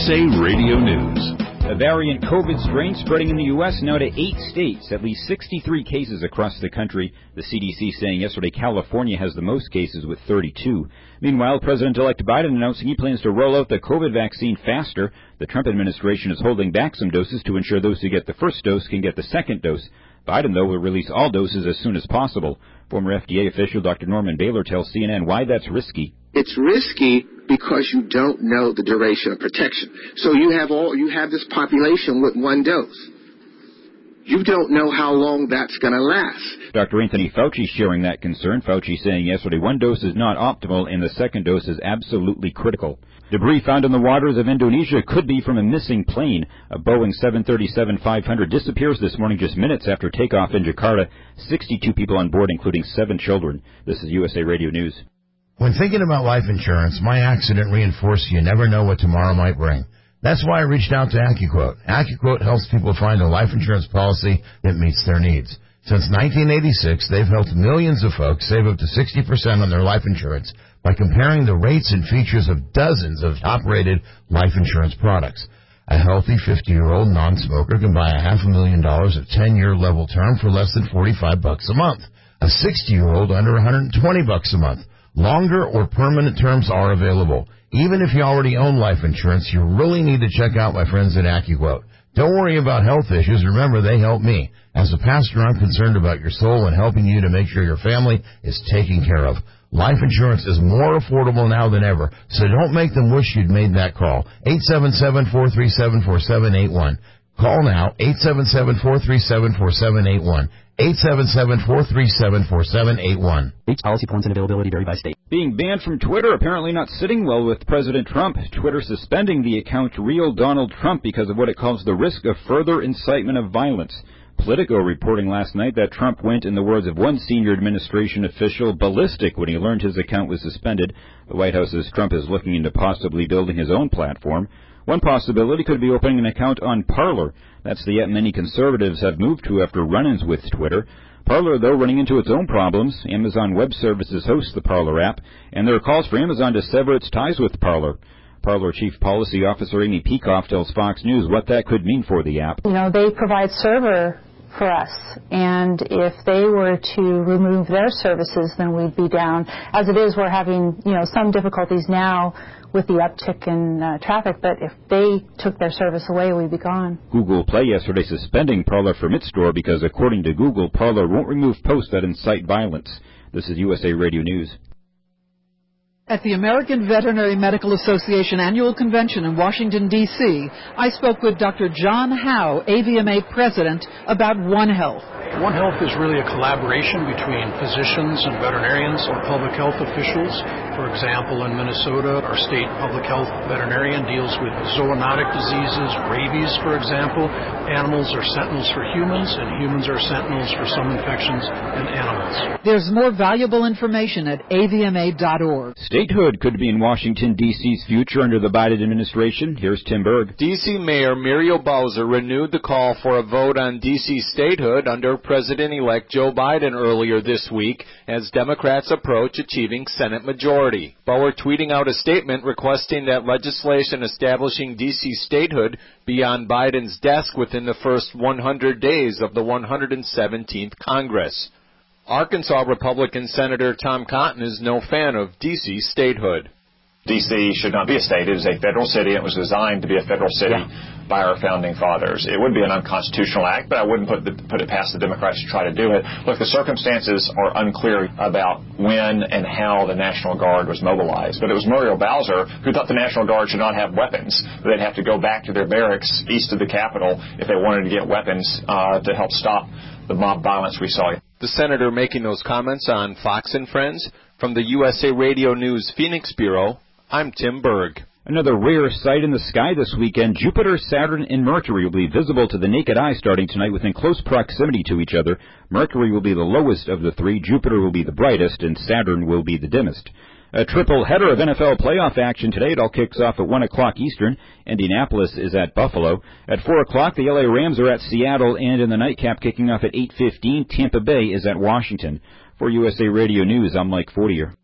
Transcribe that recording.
USA Radio News. A variant COVID strain spreading in the U.S. now to 8 states, at least 63 cases across the country. The CDC saying yesterday California has the most cases with 32. Meanwhile, President-elect Biden announcing he plans to roll out the COVID vaccine faster. The Trump administration is holding back some doses to ensure those who get the first dose can get the second dose. Biden, though, will release all doses as soon as possible. Former FDA official Dr. Norman Baylor tells CNN why that's risky. It's risky because you don't know the duration of protection. So you have this population with one dose. You don't know how long that's going to last. Dr. Anthony Fauci sharing that concern. Fauci saying yesterday one dose is not optimal and the second dose is absolutely critical. Debris found in the waters of Indonesia could be from a missing plane. A Boeing 737-500 disappears this morning just minutes after takeoff in Jakarta. 62 people on board, including 7 children. This is USA Radio News. When thinking about life insurance, my accident reinforced you never know what tomorrow might bring. That's why I reached out to AccuQuote. AccuQuote helps people find a life insurance policy that meets their needs. Since 1986, they've helped millions of folks save up to 60% on their life insurance by comparing the rates and features of dozens of top-rated life insurance products. A healthy 50-year-old non-smoker can buy $500,000 of 10-year level term for less than $45 a month. A 60-year-old under $120 a month. Longer or permanent terms are available. Even if you already own life insurance, you really need to check out my friends at AccuQuote. Don't worry about health issues. Remember, they help me. As a pastor, I'm concerned about your soul and helping you to make sure your family is taken care of. Life insurance is more affordable now than ever, so don't make them wish you'd made that call. 877-437-4781. Call now, 877-437-4781. 877-437-4781. Each policy points and availability vary by state. Being banned from Twitter apparently not sitting well with President Trump. Twitter suspending the account Real Donald Trump because of what it calls the risk of further incitement of violence. Politico reporting last night that Trump went, in the words of one senior administration official, ballistic when he learned his account was suspended. The White House says Trump is looking into possibly building his own platform. One possibility could be opening an account on Parler. That's the app many conservatives have moved to after run-ins with Twitter. Parler, though, running into its own problems. Amazon Web Services hosts the Parler app, and there are calls for Amazon to sever its ties with Parler. Parler Chief Policy Officer Amy Peikoff tells Fox News what that could mean for the app. You know, they provide server for us, and if they were to remove their services, then we'd be down. As it is, we're having, some difficulties now with the uptick in traffic, but if they took their service away, we'd be gone. Google Play yesterday suspending Parler from its store because, according to Google, Parler won't remove posts that incite violence. This is USA Radio News. At the American Veterinary Medical Association Annual Convention in Washington, D.C., I spoke with Dr. John Howe, AVMA President, about One Health. One Health is really a collaboration between physicians and veterinarians or public health officials. For example, in Minnesota, our state public health veterinarian deals with zoonotic diseases, rabies, for example. Animals are sentinels for humans, and humans are sentinels for some infections in animals. There's more valuable information at avma.org. Statehood could be in Washington, D.C.'s future under the Biden administration. Here's Tim Berg. D.C. Mayor Muriel Bowser renewed the call for a vote on D.C. statehood under President-elect Joe Biden earlier this week as Democrats approach achieving Senate majority. Bauer tweeting out a statement requesting that legislation establishing D.C. statehood be on Biden's desk within the first 100 days of the 117th Congress. Arkansas Republican Senator Tom Cotton is no fan of D.C. statehood. D.C. should not be a state. It is a federal city. It was designed to be a federal city by our founding fathers. It would be an unconstitutional act, but I wouldn't put it past the Democrats to try to do it. Look, the circumstances are unclear about when and how the National Guard was mobilized, but it was Muriel Bowser who thought the National Guard should not have weapons. They'd have to go back to their barracks east of the Capitol if they wanted to get weapons to help stop the mob violence we saw. The senator making those comments on Fox and Friends. From the USA Radio News Phoenix Bureau, I'm Tim Berg. Another rare sight in the sky this weekend. Jupiter, Saturn, and Mercury will be visible to the naked eye starting tonight within close proximity to each other. Mercury will be the lowest of the three, Jupiter will be the brightest, and Saturn will be the dimmest. A triple header of NFL playoff action today. It all kicks off at 1 o'clock Eastern. Indianapolis is at Buffalo. At 4 o'clock, the LA Rams are at Seattle, and in the nightcap kicking off at 8:15, Tampa Bay is at Washington. For USA Radio News, I'm Mike Fortier.